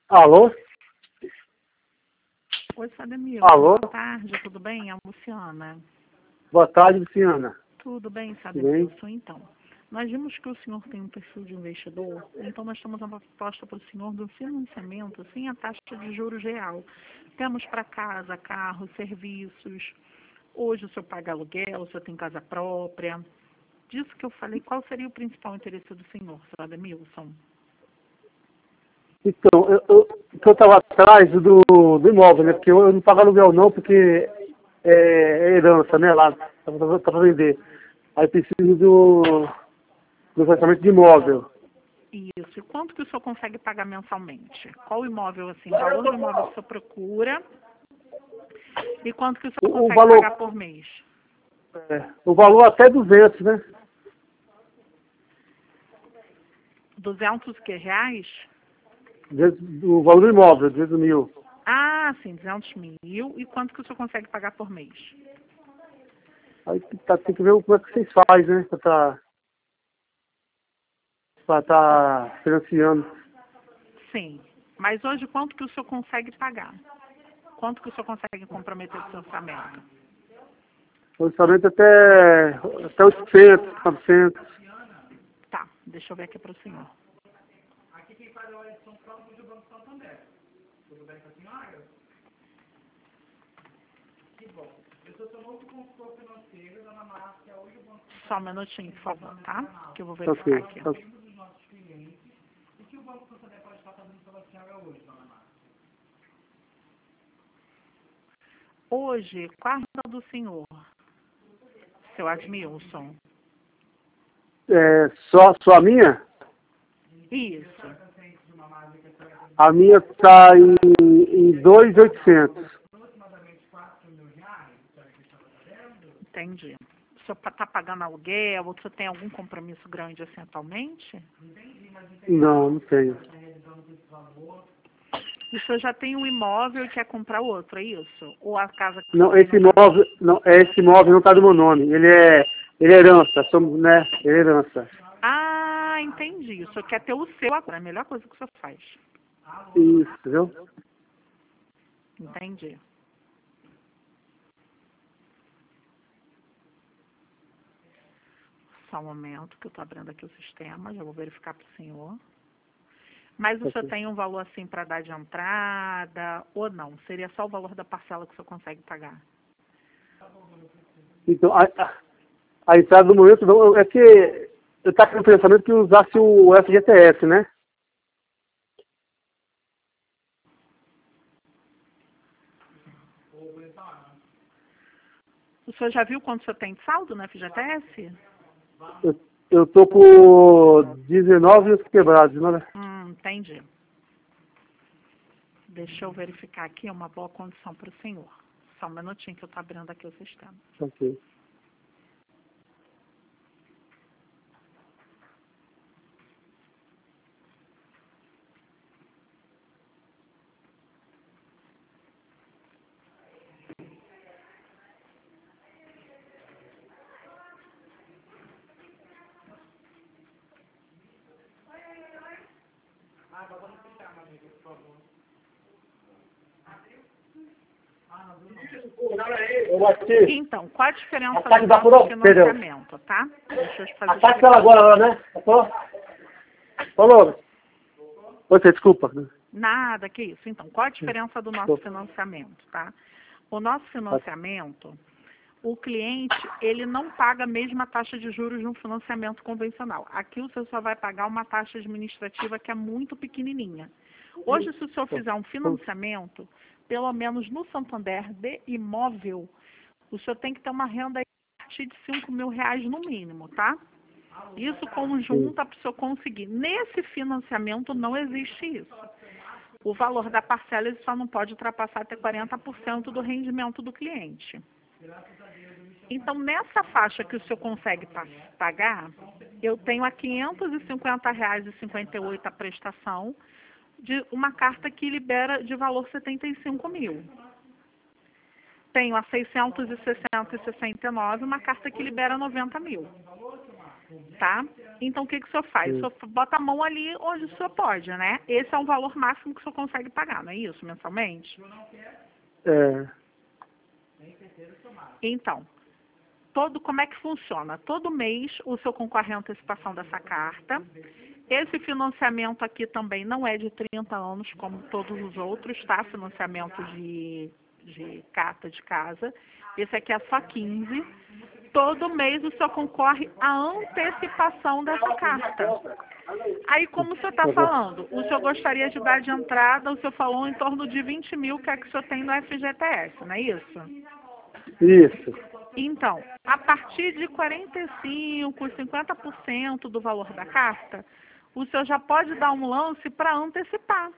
Alô? Oi, Sademir. Alô? Boa tarde, tudo bem? É a Luciana. Boa tarde, Luciana. Tudo bem, Tudo bem? Sademir? Então, nós vimos que o senhor tem um perfil de investidor, então nós temos uma proposta para o senhor do financiamento sem a taxa de juros real. Temos para casa, carro, serviços. Hoje o senhor paga aluguel, o senhor tem casa própria. Disso que eu falei, qual seria o principal interesse do senhor, Sademilson? Então, eu estava atrás do imóvel, né? Porque eu não pago aluguel não, porque é herança, né? Lá, tá para vender. Aí preciso do financiamento de imóvel. Isso. E quanto que o senhor consegue pagar mensalmente? Qual imóvel, assim, o valor do imóvel que o senhor procura e quanto que o senhor O consegue valor, pagar por mês? o valor até 200, né? 200 que, reais? O valor do imóvel, 200 mil. Ah, sim, 200 mil. E quanto que o senhor consegue pagar por mês? Aí tem que ver como é que vocês fazem, né? Para tá financiando. Sim. Mas hoje, quanto que o senhor consegue pagar? Quanto que o senhor consegue comprometer com o seu orçamento? O orçamento até 800, 900. Tá, deixa eu ver aqui para o senhor. Só um minutinho, por favor, tá? Que eu vou verificar Ok, aqui. ok. Hoje, quarta do senhor, seu Admilson. Só a minha? Isso, A minha está em 2.800. entendi. O senhor está pagando aluguel ou o senhor tem algum compromisso grande assim atualmente? Não, não tenho. O senhor já tem um imóvel e quer comprar outro, é isso? Ou a casa que o senhor Não, tem esse não está? imóvel, não, esse imóvel não está no meu nome. Ele é herança, né? Ele é herança. Ah, entendi. O senhor quer ter o seu agora, é a melhor coisa que o senhor faz. Isso, entendeu? Entendi. Só um momento que eu estou abrindo aqui o sistema, já vou verificar para o senhor. Mas o senhor Ok. tem um valor assim para dar de entrada ou não? Seria só o valor da parcela que o senhor consegue pagar? Então, a entrada do momento não, é que eu estava com o pensamento que usasse o FGTS, né? O senhor já viu quanto o senhor tem de saldo na FGTS? Eu tô com 19 quebrados, né? Entendi. Deixa eu verificar aqui uma boa condição para o senhor. Só um minutinho que eu estou abrindo aqui o sistema. Ok. Eu bati. Então, qual a diferença Ataque do da nosso Perdão. financiamento, tá? Deixa eu te fazer Ataque ela agora, né? Falou. Você, desculpa. Nada, que isso. Então, qual a diferença do nosso financiamento, tá? O nosso financiamento, o cliente, ele não paga a mesma taxa de juros de um financiamento convencional. Aqui o senhor só vai pagar uma taxa administrativa que é muito pequenininha. Hoje, se o senhor fizer um financiamento, pelo menos no Santander de imóvel, o senhor tem que ter uma renda a partir de R$ 5.000 no mínimo, tá? Isso conjunta para o senhor conseguir. Nesse financiamento não existe isso. O valor da parcela ele só não pode ultrapassar até 40% do rendimento do cliente. Então, nessa faixa que o senhor consegue pagar, eu tenho a R$ 550,58 a prestação de uma carta que libera de valor 75 mil. Tenho a 660,69 uma carta que libera 90 mil. tá? Então, o que o senhor faz? O senhor bota a mão ali onde o senhor pode, né? Esse é o valor máximo que o senhor consegue pagar, não é isso, mensalmente? É. Então, como é que funciona? Todo mês o senhor concorre à antecipação dessa carta. Esse financiamento aqui também não é de 30 anos, como todos os outros, tá? Financiamento de carta de casa. Esse aqui é só 15. Todo mês o senhor concorre à antecipação dessa carta. Aí, como o senhor está falando, o senhor gostaria de dar de entrada, o senhor falou em torno de 20 mil, que é que o senhor tem no FGTS, não é isso? Isso. Então, a partir de 45%, 50% do valor da carta, o senhor já pode dar um lance para antecipar.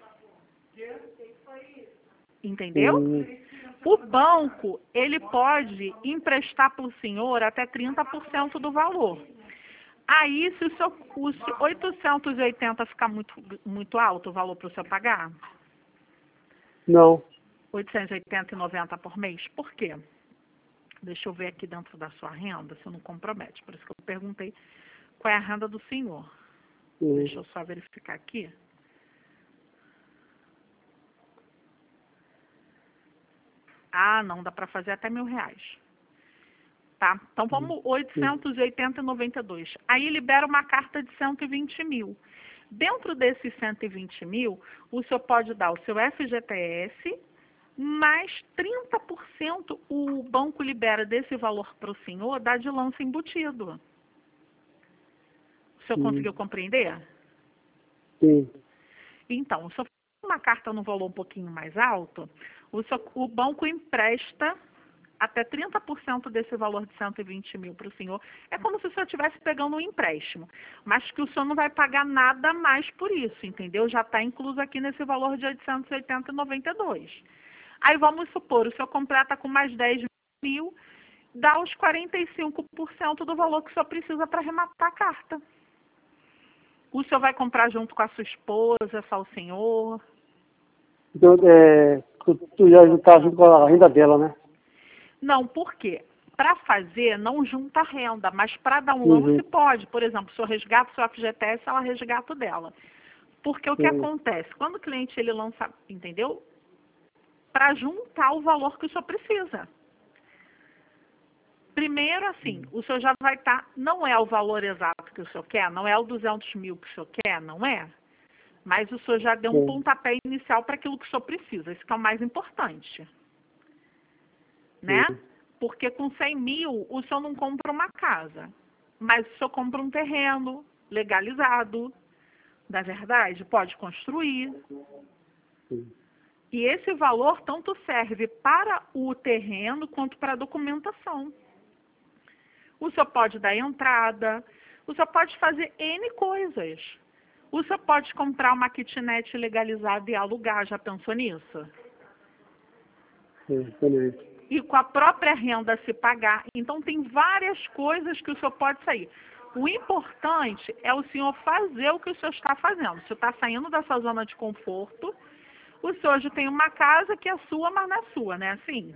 Entendeu? O banco, ele pode emprestar para o senhor até 30% do valor. Aí, se os 880 ficar muito alto o valor para o senhor pagar? Não. 880,90 por mês? Por quê? Deixa eu ver aqui dentro da sua renda, se não compromete. Por isso que eu perguntei qual é a renda do senhor. Deixa eu só verificar aqui. Ah, não, dá para fazer até R$1.000. Tá? Então, vamos 880,92. Aí libera uma carta de 120 mil. Dentro desses 120 mil, o senhor pode dar o seu FGTS, mais 30% o banco libera desse valor para o senhor, dá de lance embutido. O senhor conseguiu compreender? Sim. Então, se eu for uma carta no valor um pouquinho mais alto, o banco empresta até 30% desse valor de 120 mil para o senhor. É como se o senhor estivesse pegando um empréstimo, mas que o senhor não vai pagar nada mais por isso, entendeu? Já está incluso aqui nesse valor de 880,92. Aí vamos supor, o senhor completa com mais 10 mil, dá os 45% do valor que o senhor precisa para arrematar a carta. O senhor vai comprar junto com a sua esposa, só o senhor? Então, tu já está junto com a renda dela, né? Não, por quê? Para fazer, não junta renda, mas para dar um lance pode. Por exemplo, o senhor resgata o seu FGTS, ela resgata o dela. Porque o que acontece? Quando o cliente ele lança, entendeu? Para juntar o valor que o senhor precisa. Primeiro, assim, o senhor já vai estar, não é o valor exato que o senhor quer, não é o 200 mil que o senhor quer, não é? Mas o senhor já deu um pontapé inicial para aquilo que o senhor precisa, isso que é o mais importante. Né? Porque com 100 mil, o senhor não compra uma casa, mas o senhor compra um terreno legalizado, não é verdade? Pode construir. E esse valor tanto serve para o terreno quanto para a documentação. O senhor pode dar entrada, o senhor pode fazer N coisas. O senhor pode comprar uma kitnet legalizada e alugar, já pensou nisso? Sim. E com a própria renda se pagar. Então, tem várias coisas que o senhor pode sair. O importante é o senhor fazer o que o senhor está fazendo. O senhor está saindo da sua zona de conforto. O senhor hoje tem uma casa que é sua, mas não é sua, né? Assim.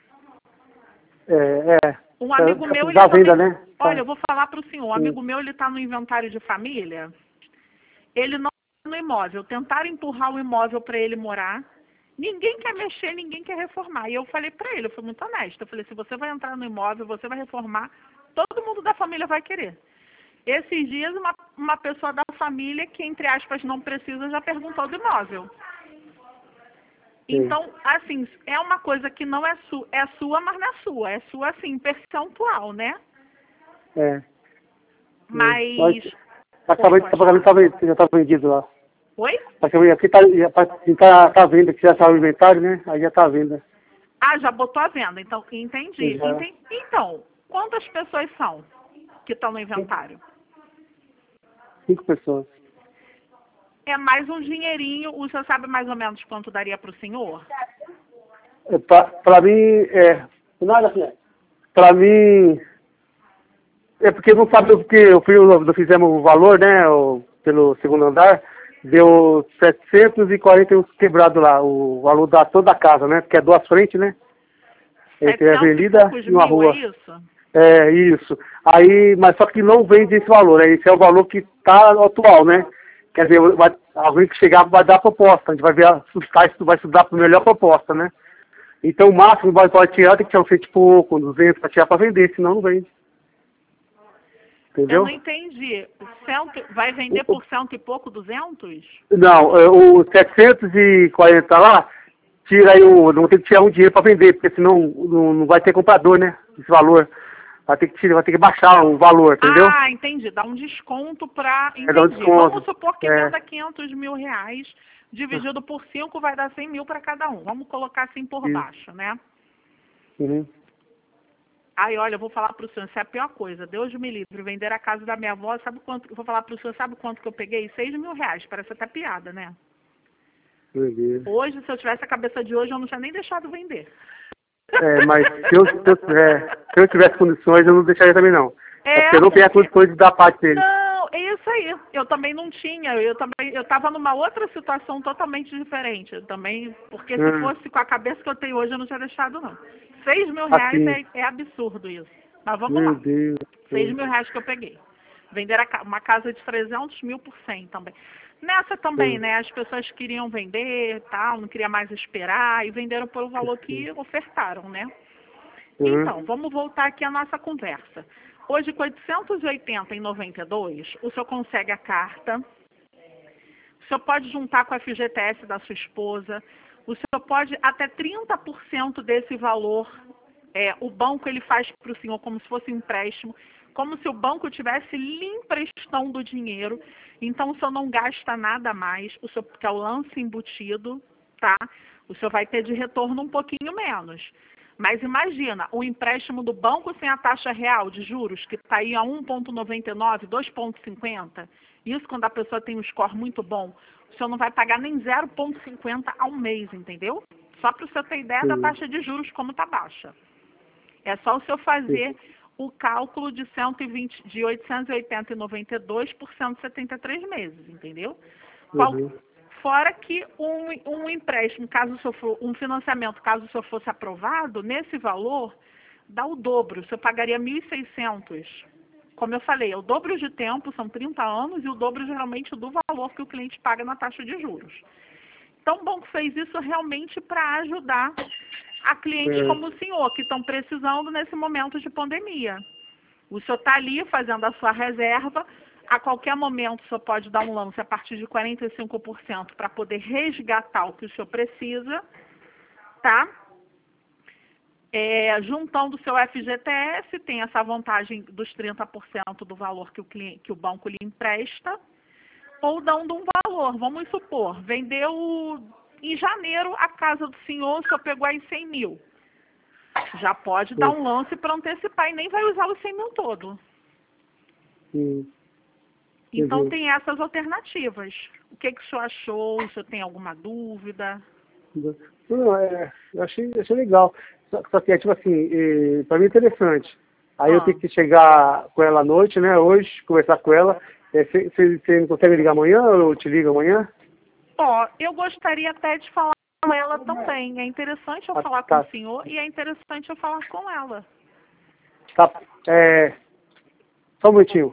Um amigo meu, ele também... venda, né? Olha, eu vou falar para o senhor. Um amigo meu, ele está no inventário de família. Ele não está no imóvel. Tentaram empurrar o imóvel para ele morar. Ninguém quer mexer, ninguém quer reformar. E eu falei para ele, eu fui muito honesta. Eu falei, se você vai entrar no imóvel, você vai reformar, todo mundo da família vai querer. Esses dias, uma pessoa da família que, entre aspas, não precisa, já perguntou do imóvel. Então, assim, é uma coisa que não é sua, é sua, mas não é sua. É sua, assim, percentual, né? Mas... já está vendido lá. Oi? Aqui tá venda, que já saiu o inventário, né? Aí já tá à venda. Ah, já botou à venda, então, entendi. Então, quantas pessoas são que estão no inventário? 5 pessoas. É mais um dinheirinho, o senhor sabe mais ou menos quanto daria para o senhor? Para mim, nada, filha. Para mim, é porque não sabe porque nós fizemos o valor, né, pelo segundo andar, deu 741 quebrado lá, o valor da toda a casa, né, porque é 2 frentes, né, entre a avenida e uma rua. É isso? É, isso. Aí, mas só que não vende esse valor, né? Esse é o valor que está atual, né? Quer dizer, alguém que chegar vai dar a proposta, a gente vai ver, vai estudar para a melhor proposta, né? Então o máximo pode tirar, tem que tirar um 100 e pouco, 200 para tirar para vender, senão não vende. Eu Entendeu? não entendi. Vai vender por cento e pouco, 200? Não, o 740 lá, tira aí não tem que tirar um dinheiro para vender, porque senão não vai ter comprador, né? Esse valor. Vai ter que baixar o valor, entendeu? Ah, entendi. Dá um desconto para... Dá um Entendi. desconto. Vamos supor que venda 500 mil reais, dividido por 5 vai dar 100 mil para cada um. Vamos colocar assim por baixo, né? Uhum. Aí, olha, eu vou falar para o senhor, isso é a pior coisa. Deus me livre, vender a casa da minha avó, sabe quanto? Eu vou falar para o senhor, sabe quanto que eu peguei? 6 mil reais. Parece até piada, né? Meu Deus. Hoje, se eu tivesse a cabeça de hoje, eu não tinha nem deixado vender. Mas se eu tivesse condições, eu não deixaria também não. É porque eu não tenho as condições de dar parte dele. Não, é isso aí. Eu também não tinha. Eu estava numa outra situação totalmente diferente. Porque se fosse com a cabeça que eu tenho hoje, eu não tinha deixado, não. 6 mil reais Assim. é absurdo isso. Mas vamos Meu lá. Deus. 6 mil reais que eu peguei. Vender uma casa de 300 mil por 100 também. Nessa também, né? As pessoas queriam vender, tal, não queria mais esperar e venderam pelo valor que ofertaram, né? Então, vamos voltar aqui à nossa conversa. Hoje, com 880 em 92, o senhor consegue a carta, o senhor pode juntar com a FGTS da sua esposa, o senhor pode até 30% desse valor, o banco ele faz para o senhor como se fosse um empréstimo, como se o banco tivesse lhe emprestando dinheiro, então o senhor não gasta nada mais, o senhor, que é o lance embutido, tá? O senhor vai ter de retorno um pouquinho menos. Mas imagina, o empréstimo do banco sem a taxa real de juros, que está aí a 1,99, 2,50, isso quando a pessoa tem um score muito bom, o senhor não vai pagar nem 0,50 ao mês, entendeu? Só para o senhor ter ideia da taxa de juros como está baixa. É só o senhor fazer o cálculo de 880 e 92 por 173 meses, entendeu? Fora que um empréstimo, caso o senhor for, um financiamento, caso o senhor fosse aprovado, nesse valor, dá o dobro. O senhor pagaria 1.600. Como eu falei, é o dobro de tempo, são 30 anos, e o dobro geralmente do valor que o cliente paga na taxa de juros. Então, o banco fez isso realmente para ajudar a clientes como o senhor, que estão precisando nesse momento de pandemia. O senhor está ali fazendo a sua reserva, a qualquer momento o senhor pode dar um lance a partir de 45% para poder resgatar o que o senhor precisa, tá? Juntando o seu FGTS, tem essa vantagem dos 30% do valor que o banco lhe empresta, ou dando um valor. Vamos supor, vendeu em janeiro a casa do senhor, o senhor pegou aí 100 mil. Já pode dar um lance para antecipar e nem vai usar os 100 mil todo. Então tem essas alternativas. O que o senhor achou? O senhor tem alguma dúvida? Não, eu achei não Só que é tipo assim, para mim é interessante. Aí eu tenho que chegar com ela à noite, né? Hoje, conversar com ela. Você não consegue ligar amanhã ou eu te ligo amanhã? Eu gostaria até de falar com ela também. É interessante eu falar com o senhor e é interessante eu falar com ela. Tá, só um minutinho.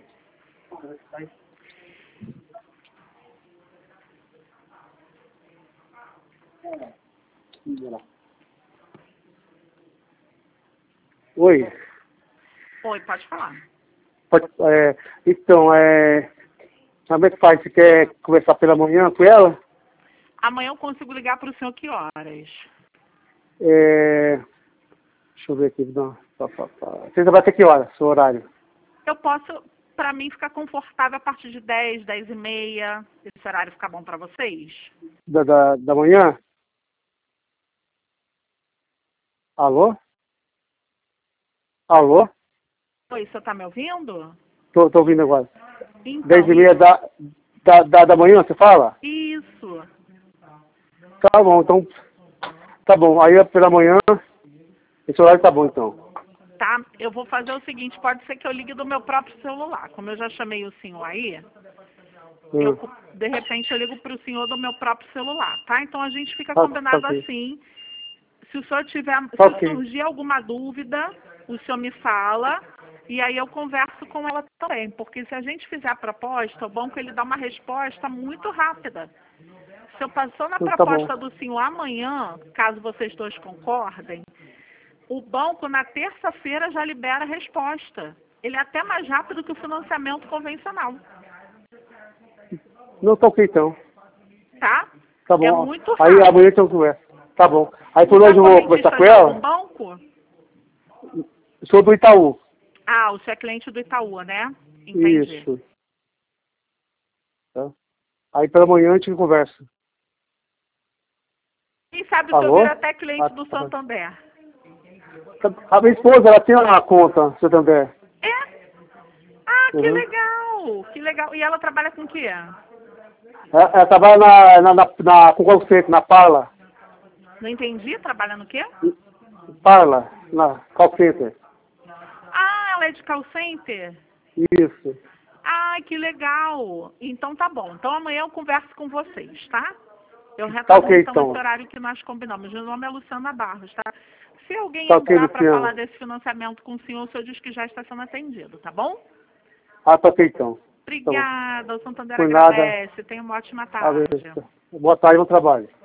Oi. Oi, pode falar. Então, como é que faz? Você quer conversar pela manhã com ela? Amanhã eu consigo ligar para o senhor que horas? Deixa eu ver aqui. Não. Você vai ter que horas, seu horário? Eu posso, para mim, ficar confortável a partir de 10, 10 e meia. Esse horário ficar bom para vocês? Da manhã? Alô? Alô? Oi, o senhor está me ouvindo? Tô ouvindo agora. Então, 10 e meia da manhã, você fala? Isso. Tá bom, então. Tá bom. Aí pela manhã, esse horário tá bom então. Tá, eu vou fazer o seguinte, pode ser que eu ligue do meu próprio celular. Como eu já chamei o senhor aí, de repente eu ligo para o senhor do meu próprio celular, tá? Então a gente fica combinado assim. Se o senhor tiver, se surgir alguma dúvida, o senhor me fala. E aí eu converso com ela também, porque se a gente fizer a proposta, o banco ele dá uma resposta muito rápida. Se eu passou na Tá bom. proposta do senhor amanhã, caso vocês dois concordem, o banco na terça-feira já libera a resposta. Ele é até mais rápido que o financiamento convencional, Não, tá ok então. tá? Tá bom. É muito Aí rápido. amanhã então conversa. Tá bom. Aí por Você hoje é eu vou conversar correntista com de algum ela. banco? Sou do Itaú. Ah, você é cliente do Itaú, né? Entendi. Isso. Tá? Aí pela manhã a gente conversa. Quem sabe o Alô? senhor vira até cliente Ah, do tá bom. Santander. A minha esposa, ela tem uma conta, Santander. É? Ah, que Uhum. legal! Que legal. E ela trabalha com o quê? Ela trabalha com call center, na Parla. Não entendi. Trabalha no quê? Parla, na call center. Ah, ela é de call center? Isso. Ah, que legal. Então tá bom. Então amanhã eu converso com vocês, tá? Eu Tá retorno ok, então então. esse horário que nós combinamos. Meu nome é Luciana Barros, tá? Se alguém Tá ok, entrar para Luciano. falar desse financiamento com o senhor diz que já está sendo atendido, tá bom? Ah, tá ok, então. Tá bom. Obrigada. O Santander Por nada. agradece. Tenha uma ótima tarde. Boa tarde, bom trabalho.